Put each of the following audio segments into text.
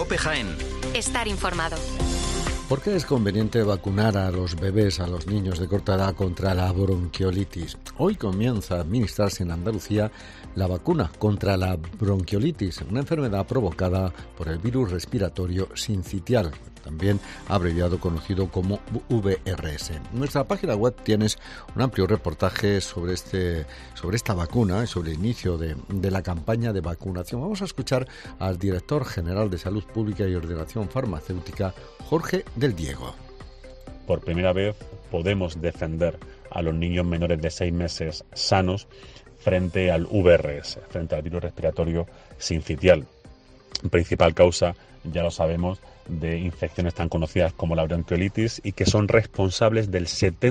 COPE Jaén. Estar informado. ¿Por qué es conveniente vacunar a los bebés, a los niños de corta edad contra la bronquiolitis? Hoy comienza a administrarse en Andalucía la vacuna contra la bronquiolitis, una enfermedad provocada por el virus respiratorio sincitial, también abreviado conocido como VRS. En nuestra página web tienes un amplio reportaje sobre esta vacuna y sobre el inicio de la campaña de vacunación. Vamos a escuchar al director general de Salud Pública y Ordenación Farmacéutica, Jorge del Diego. Por primera vez podemos defender a los niños menores de 6 meses sanos frente al VRS, frente al virus respiratorio sincitial. Principal causa, ya lo sabemos, de infecciones tan conocidas como la bronquiolitis y que son responsables del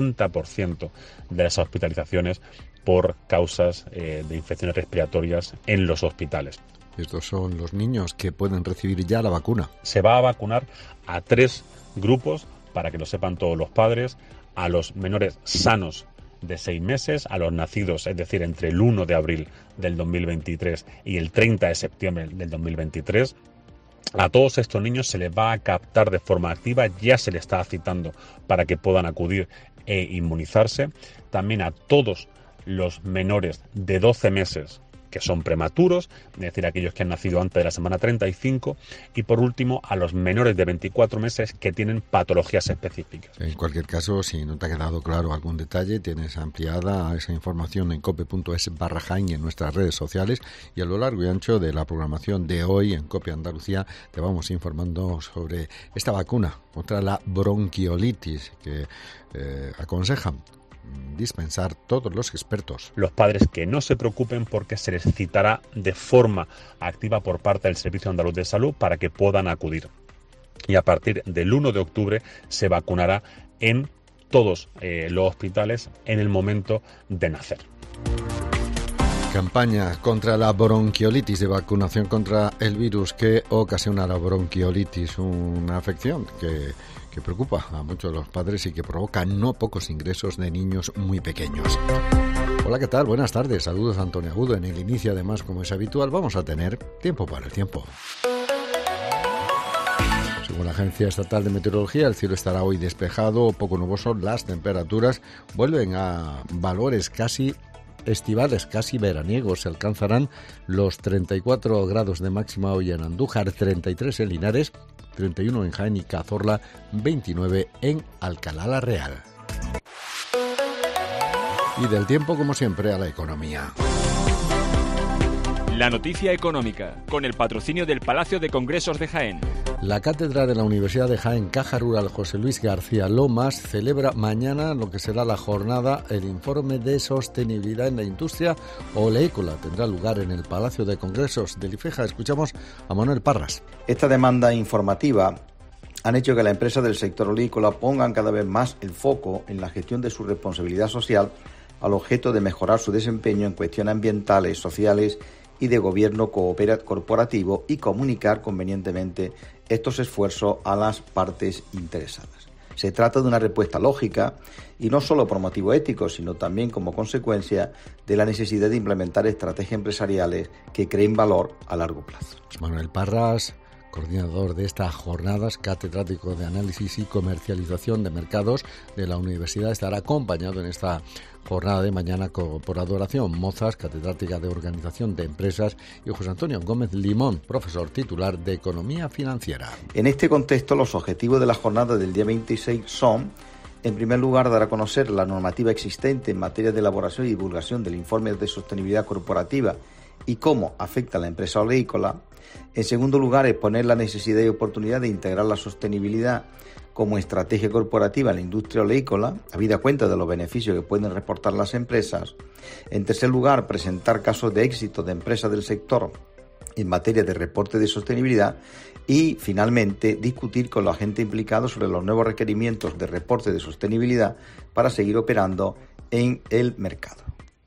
70% de las hospitalizaciones por causas de infecciones respiratorias en los hospitales. Estos son los niños que pueden recibir ya la vacuna. Se va a vacunar a 3 grupos, para que lo sepan todos los padres: a los menores sanos de 6 meses, a los nacidos, es decir, entre el 1 de abril del 2023 y el 30 de septiembre del 2023. A todos estos niños se les va a captar de forma activa, ya se les está citando para que puedan acudir e inmunizarse. También a todos los menores de 12 meses que son prematuros, es decir, aquellos que han nacido antes de la semana 35, y por último a los menores de 24 meses que tienen patologías específicas. En cualquier caso, si no te ha quedado claro algún detalle, tienes ampliada esa información en cope.es/Jaén en nuestras redes sociales, y a lo largo y ancho de la programación de hoy en COPE Andalucía te vamos informando sobre esta vacuna contra la bronquiolitis que aconsejan dispensar todos los expertos. Los padres que no se preocupen, porque se les citará de forma activa por parte del Servicio Andaluz de Salud para que puedan acudir. Y a partir del 1 de octubre se vacunará en todos los hospitales en el momento de nacer. Campaña contra la bronquiolitis, de vacunación contra el virus que ocasiona la bronquiolitis, una afección que preocupa a muchos de los padres y que provoca no pocos ingresos de niños muy pequeños. Hola, ¿qué tal? Buenas tardes. Saludos a Antonio Agudo. En el inicio, además, como es habitual, vamos a tener tiempo para el tiempo. Según la Agencia Estatal de Meteorología, el cielo estará hoy despejado, poco nuboso. Las temperaturas vuelven a valores casi estivales, casi veraniegos. Se alcanzarán los 34 grados de máxima hoy en Andújar, 33 en Linares, 31 en Jaén y Cazorla, 29 en Alcalá la Real. Y del tiempo, como siempre, a la economía. La noticia económica, con el patrocinio del Palacio de Congresos de Jaén. La cátedra de la Universidad de Jaén, Caja Rural José Luis García Lomas, celebra mañana lo que será la jornada El Informe de Sostenibilidad en la Industria Oleícola. Tendrá lugar en el Palacio de Congresos de IFEJA. Escuchamos a Manuel Parras. Esta demanda informativa han hecho que las empresas del sector oleícola pongan cada vez más el foco en la gestión de su responsabilidad social, al objeto de mejorar su desempeño en cuestiones ambientales, sociales y de gobierno corporativo, y comunicar convenientemente estos esfuerzos a las partes interesadas. Se trata de una respuesta lógica, y no solo por motivos éticos, sino también como consecuencia de la necesidad de implementar estrategias empresariales que creen valor a largo plazo. Manuel Parras, coordinador de estas jornadas, catedrático de Análisis y Comercialización de Mercados de la Universidad, estará acompañado en esta jornada de mañana por Adoración Mozas, catedrática de Organización de Empresas, y José Antonio Gómez Limón, profesor titular de Economía Financiera. En este contexto, los objetivos de la jornada del día 26 son: en primer lugar, dar a conocer la normativa existente en materia de elaboración y divulgación del informe de sostenibilidad corporativa y cómo afecta a la empresa oleícola. En segundo lugar, exponer la necesidad y oportunidad de integrar la sostenibilidad como estrategia corporativa en la industria oleícola, habida cuenta de los beneficios que pueden reportar las empresas. En tercer lugar, presentar casos de éxito de empresas del sector en materia de reporte de sostenibilidad. Y, finalmente, discutir con los agentes implicados sobre los nuevos requerimientos de reporte de sostenibilidad para seguir operando en el mercado.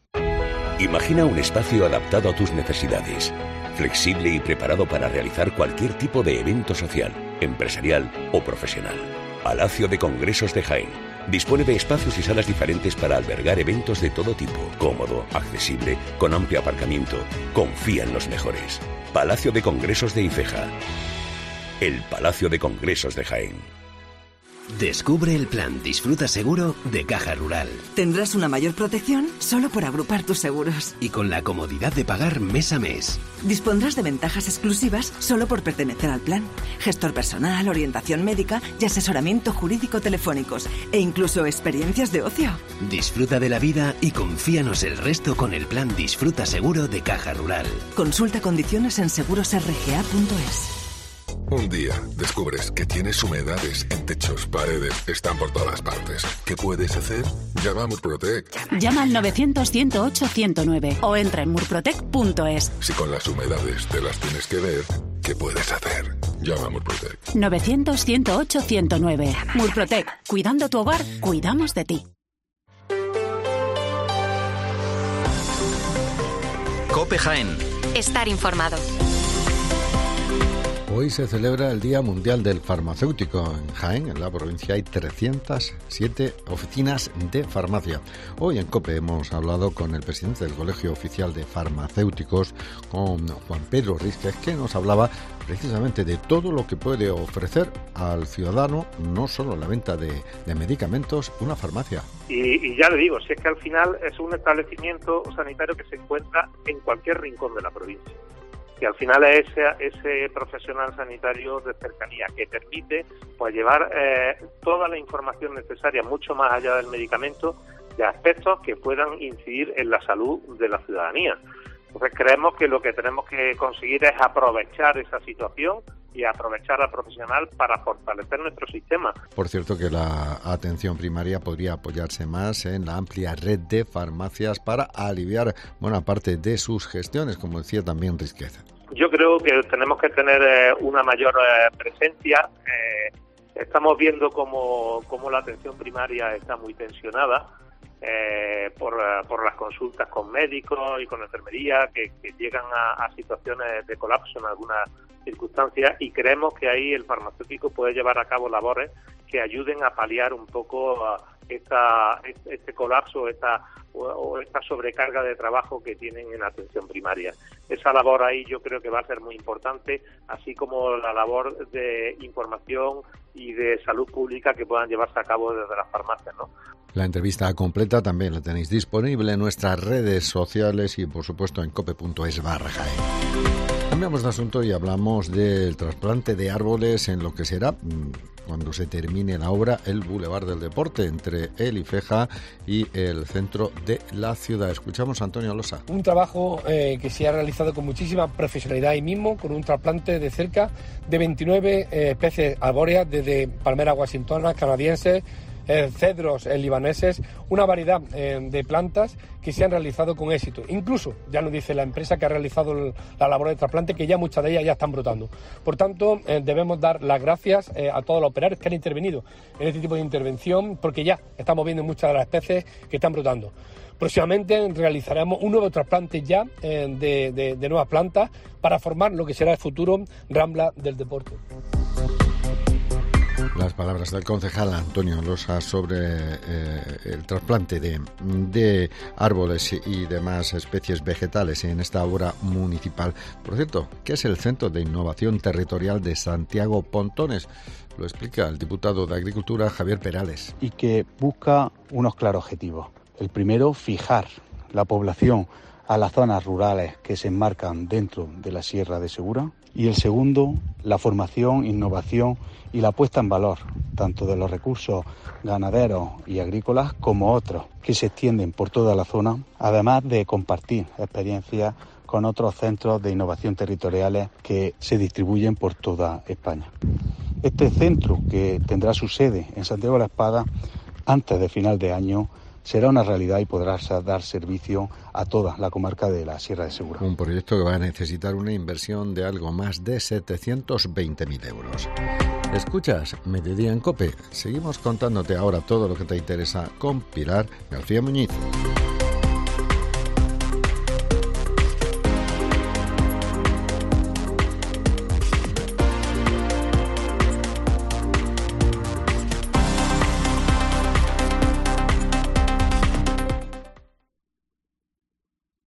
Imagina un espacio adaptado a tus necesidades, flexible y preparado para realizar cualquier tipo de evento social, empresarial o profesional. Palacio de Congresos de Jaén dispone de espacios y salas diferentes para albergar eventos de todo tipo, cómodo, accesible, con amplio aparcamiento. Confía en los mejores. Palacio de Congresos de IFEJA. el Palacio de Congresos de Jaén. Descubre el plan Disfruta Seguro de Caja Rural. Tendrás una mayor protección solo por agrupar tus seguros. Y con la comodidad de pagar mes a mes. Dispondrás de ventajas exclusivas solo por pertenecer al plan. Gestor personal, orientación médica y asesoramiento jurídico telefónicos. E incluso experiencias de ocio. Disfruta de la vida y confíanos el resto con el plan Disfruta Seguro de Caja Rural. Consulta condiciones en segurosrga.es. Un día descubres que tienes humedades en techos, paredes, están por todas partes. ¿Qué puedes hacer? Llama a Murprotec. Llama al 900-108-109 o entra en murprotec.es. Si con las humedades te las tienes que ver, ¿qué puedes hacer? Llama a Murprotec. 900-108-109. Murprotec. Cuidando tu hogar, cuidamos de ti. COPE Jaén. Estar informado. Hoy se celebra el Día Mundial del Farmacéutico. En Jaén, en la provincia, hay 307 oficinas de farmacia. Hoy en COPE hemos hablado con el presidente del Colegio Oficial de Farmacéuticos, con Juan Pedro Rísquez, que nos hablaba precisamente de todo lo que puede ofrecer al ciudadano, no solo la venta de medicamentos, una farmacia. Y ya le digo, si es que al final es un establecimiento sanitario que se encuentra en cualquier rincón de la provincia. Que al final es ese profesional sanitario de cercanía que permite pues llevar toda la información necesaria, mucho más allá del medicamento, de aspectos que puedan incidir en la salud de la ciudadanía. Entonces creemos que lo que tenemos que conseguir es aprovechar esa situación y aprovechar al profesional para fortalecer nuestro sistema. Por cierto, que la atención primaria podría apoyarse más en la amplia red de farmacias para aliviar buena parte de sus gestiones, como decía también Rísquez. Yo creo que tenemos que tener una mayor presencia. Estamos viendo cómo la atención primaria está muy tensionada por las consultas con médicos y con enfermería que llegan a situaciones de colapso en algunas circunstancias, y creemos que ahí el farmacéutico puede llevar a cabo labores que ayuden a paliar un poco este colapso o esta sobrecarga de trabajo que tienen en atención primaria. Esa labor ahí yo creo que va a ser muy importante, así como la labor de información y de salud pública que puedan llevarse a cabo desde las farmacias, ¿no? La entrevista completa también la tenéis disponible en nuestras redes sociales y, por supuesto, en cope.es/Jaén. Cambiamos de asunto y hablamos del trasplante de árboles en lo que será, cuando se termine la obra, el Boulevard del Deporte entre el IFEJA y el centro de la ciudad. Escuchamos a Antonio Losa. Un trabajo que se ha realizado con muchísima profesionalidad ahí mismo, con un trasplante de cerca de 29 especies arbóreas, desde palmeras washingtonas, canadienses, cedros libaneses, una variedad de plantas que se han realizado con éxito. Incluso, ya nos dice la empresa que ha realizado la labor de trasplante, que ya muchas de ellas ya están brotando. Por tanto, debemos dar las gracias a todos los operarios que han intervenido en este tipo de intervención, porque ya estamos viendo muchas de las especies que están brotando. Próximamente realizaremos un nuevo trasplante ya de nuevas plantas para formar lo que será el futuro Rambla del Deporte. Las palabras del concejal Antonio Losa sobre el trasplante de árboles y demás especies vegetales en esta obra municipal. Por cierto, ¿qué es el Centro de Innovación Territorial de Santiago Pontones? Lo explica el diputado de Agricultura, Javier Perales. Y que busca unos claros objetivos. El primero, fijar la población a las zonas rurales que se enmarcan dentro de la Sierra de Segura. Y el segundo, la formación, innovación y la puesta en valor, tanto de los recursos ganaderos y agrícolas como otros que se extienden por toda la zona, además de compartir experiencias con otros centros de innovación territoriales que se distribuyen por toda España. Este centro, que tendrá su sede en Santiago de la Espada, antes de final de año, será una realidad y podrá dar servicio a toda la comarca de la Sierra de Segura. Un proyecto que va a necesitar una inversión de algo más de 720.000 euros. Escuchas Mediodía en COPE. Seguimos contándote ahora todo lo que te interesa con Pilar García Muñiz.